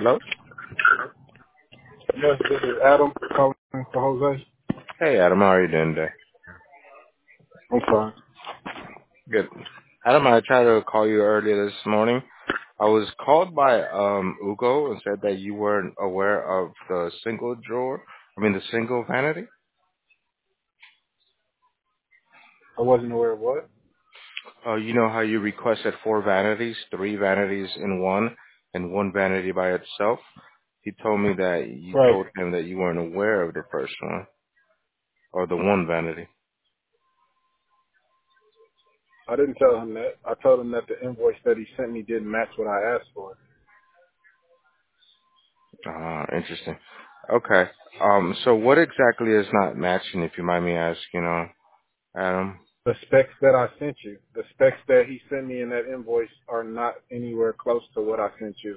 Hello? Yes, this is Adam calling for Jose. Hey, Adam, how are you doing today? I'm fine. Good. Adam, I tried to call you earlier this morning. I was called by Ugo and said that you weren't aware of the the single vanity. I wasn't aware of what? You know how you requested four vanities, three vanities in one, and one vanity by itself? He told me that you Right. told him that you weren't aware of the first one, or the one vanity. I didn't tell him that. I told him that the invoice that he sent me didn't match what I asked for. Ah, interesting. Okay. So what exactly is not matching, if you mind me asking, Adam? The specs that I sent you, the specs that he sent me in that invoice are not anywhere close to what I sent you.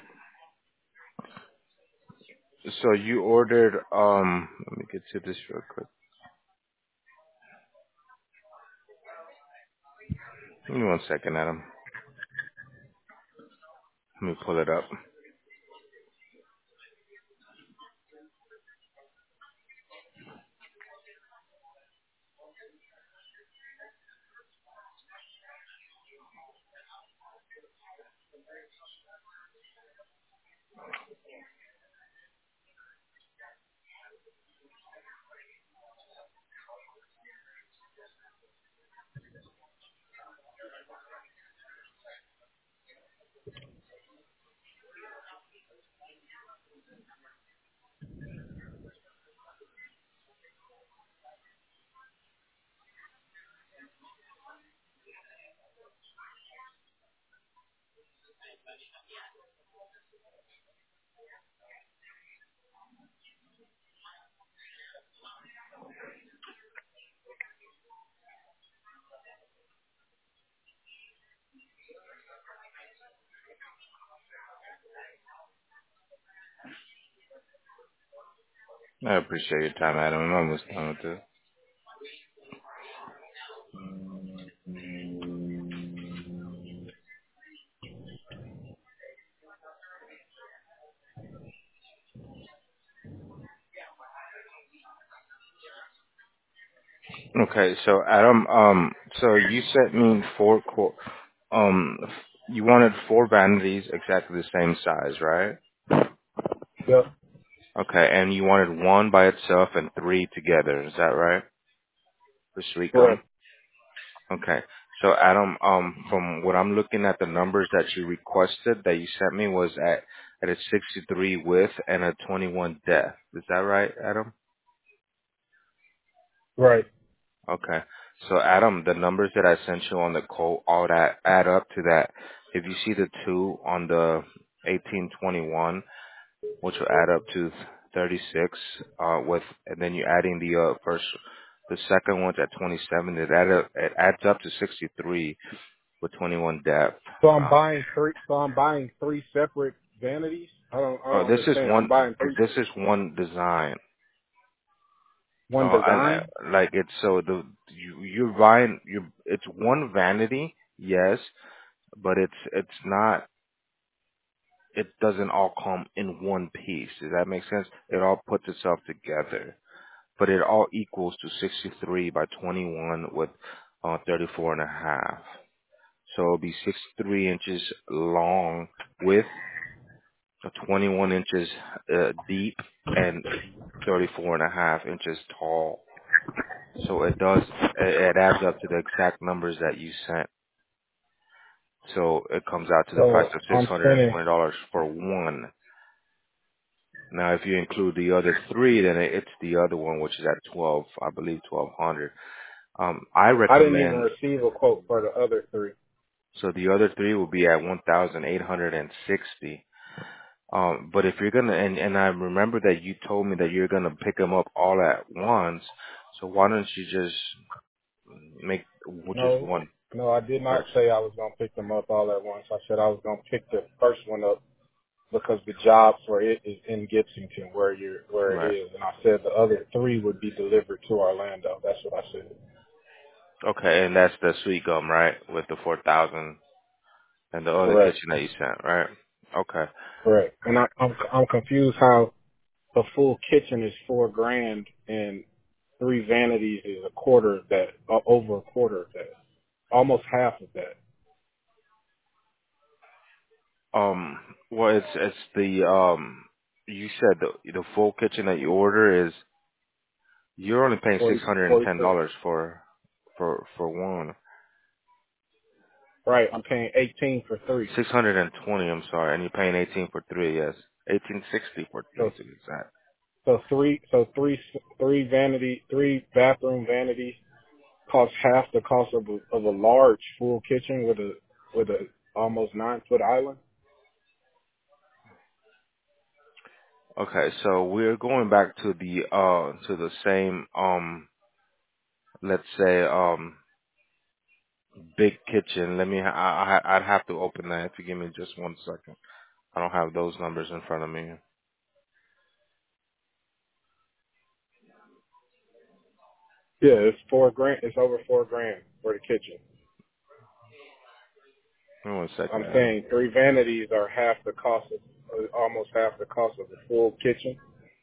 So you ordered, let me get to this real quick. Give me one second, Adam. Let me pull it up. I appreciate your time, Adam. I'm almost done with this. Okay, so Adam, so you sent me um, you wanted four vanities exactly the same size, right? Yep. Okay, and you wanted one by itself and three together. Is that right? For sweet gum. Correct. Okay. So Adam, from what I'm looking at, the numbers that you requested that you sent me was at a 63 width and a 21 depth. Is that right, Adam? Right. Okay. So Adam, the numbers that I sent you on the quote, all that add up to that. If you see the two on the 1821, which will add up to 36, and then you're adding the second one's at 27, it adds up to 63 with 21 depth. So I'm buying three. So I'm buying three separate vanities. I Oh, don't understand. I'm buying three. this is one design. One And design. like it's so you're buying it's one vanity, yes, but it's not. It doesn't all come in one piece. Does that make sense? It all puts itself together, but it all equals to 63 by 21 with 34 and a half. So it'll be 63 inches long width, 21 inches deep, and 34 and a half inches tall. So it adds up to the exact numbers that you sent. So it comes out to the price So of I'm spending. $620 for one. Now, if you include the other three, then it's the other one, which is at 12, I believe 1200. I I didn't even recommend, receive a quote for the other three. so the other three will be at 1,860. But if you're gonna, and I remember that you told me that you're gonna pick them up all at once. So why don't you just make just No, one no, I did not first? say I was going to pick them up all at once. I said I was going to pick the first one up because the job for it is in Gibsonton, where it Right. is, and I said the other three would be delivered to Orlando. That's what I said. Okay, and that's the sweet gum, right? With the 4,000 and the other Correct. kitchen that you sent, right? Okay. Correct. And I'm confused how a full kitchen is $4,000 and three vanities is a quarter of that, over a quarter of that, almost half of that. Um, well, it's the you said the full kitchen that you order is you're only paying Forty $43. $610 for one. Right. I'm paying 18 for three. 620, I'm sorry, and you're paying 18 for three. Yes, 1860 for three So to be exact. three bathroom vanities cost half the cost of a large full kitchen with a almost 9 foot island. Okay, so we're going back to the same let's say big kitchen. Let me I'd have to open that if you give me just one second. I don't have those numbers in front of me. Yeah, it's $4,000. It's over $4,000 for the kitchen. Give me one second, I'm Adam. saying three vanities are half the cost of, almost half the cost of a full kitchen.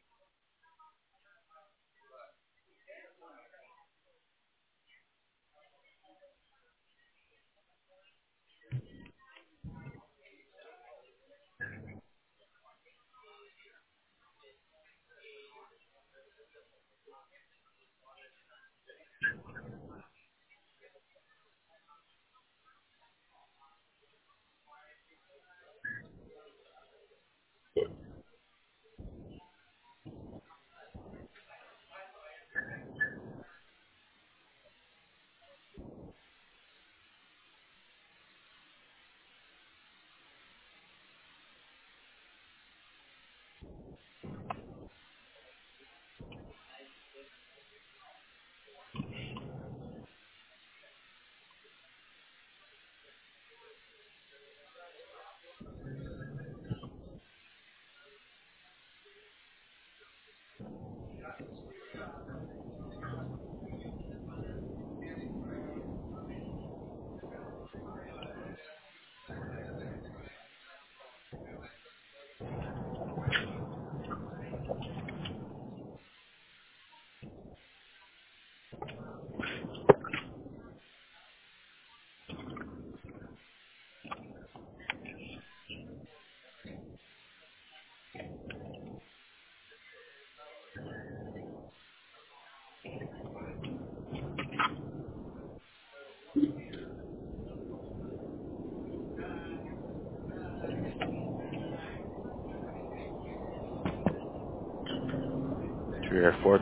So you're at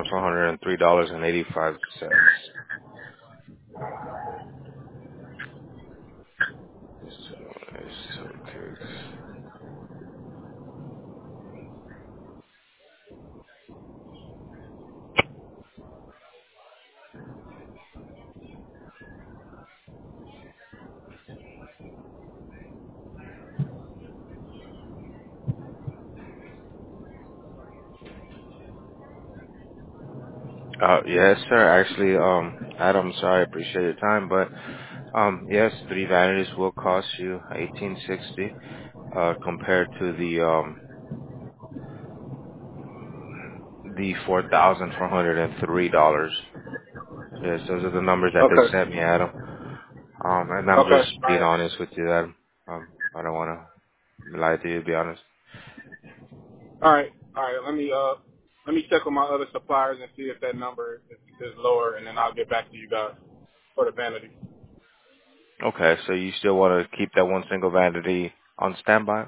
$4,403.85. So okay. Yes, sir. Actually, Adam, sorry, I appreciate your time, but yes, three vanities will cost you 1860, compared to the $4,403. Yes, those are the numbers that they Okay. sent me, Adam. And I'm Okay. just All being right. honest with you, Adam. I don't want to lie to you, to be honest. All right. All right. Let me check with my other suppliers and see if that number is lower, and then I'll get back to you guys for the vanity. Okay, so you still want to keep that one single vanity on standby?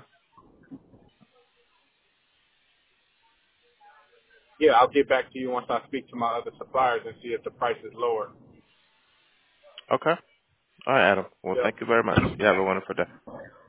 Yeah, I'll get back to you once I speak to my other suppliers and see if the price is lower. Okay. All right, Adam. Well, Yeah. thank you very much. You have a wonderful day.